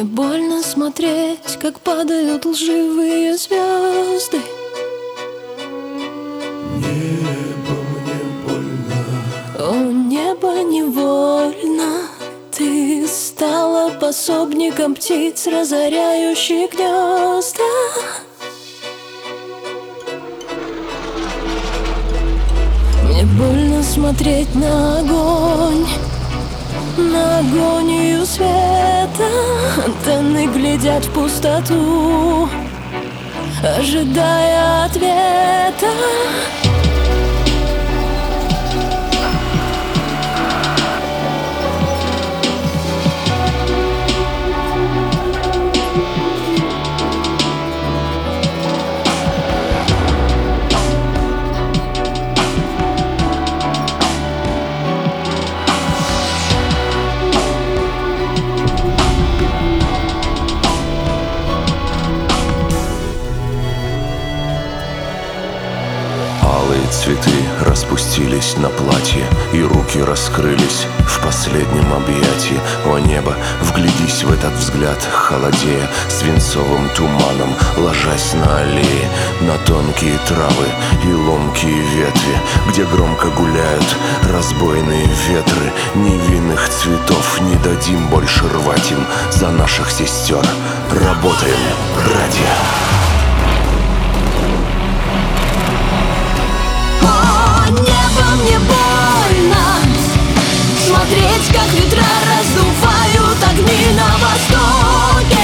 Мне больно смотреть, как падают лживые звезды. Небо мне больно. О, небо невольно. Ты стала пособником птиц, разоряющих гнезда. Мне больно смотреть на огонь, на агонию света. Антенны глядят в пустоту, ожидая ответа. Алые цветы распустились на платье, и руки раскрылись в последнем объятии. О небо, вглядись в этот взгляд, холодея свинцовым туманом, ложась на аллеи, на тонкие травы и ломкие ветви, где громко гуляют разбойные ветры невинных цветов. Не дадим больше рвать им за наших сестер. Работаем, братья! Мне больно смотреть, как ветра раздувают огни на востоке.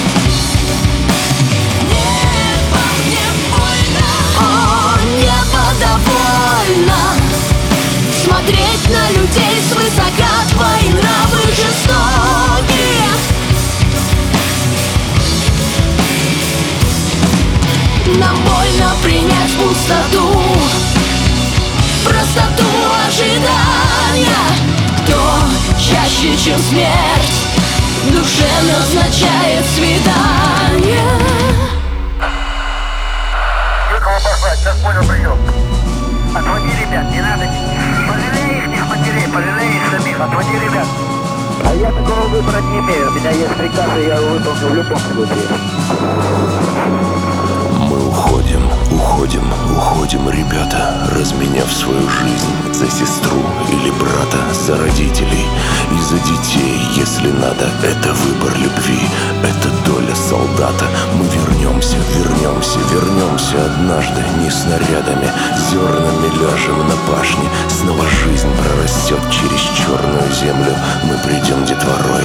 Небо мне больно. О, небо довольно смотреть на людей свысока, твои нравы жестокие. Нам больно принять пустоту, простоту ожидания. Кто чаще, чем смерть, душе назначает свидание. Некого послать, сейчас понял прием. Отводи ребят, не надо. Пожалей их матерей, пожалей их самих, отводи ребят. А я такого выбора не имею. У меня есть приказ, и я его выполню в любом случае. Мы уходим, ребята, разменяв свою жизнь за сестру или брата, за родителей и за детей, если надо. Это выбор любви, это доля солдата. Мы вернемся однажды, не снарядами, зернами ляжем на пашне. Снова жизнь прорастет через черную землю. Мы придем детворой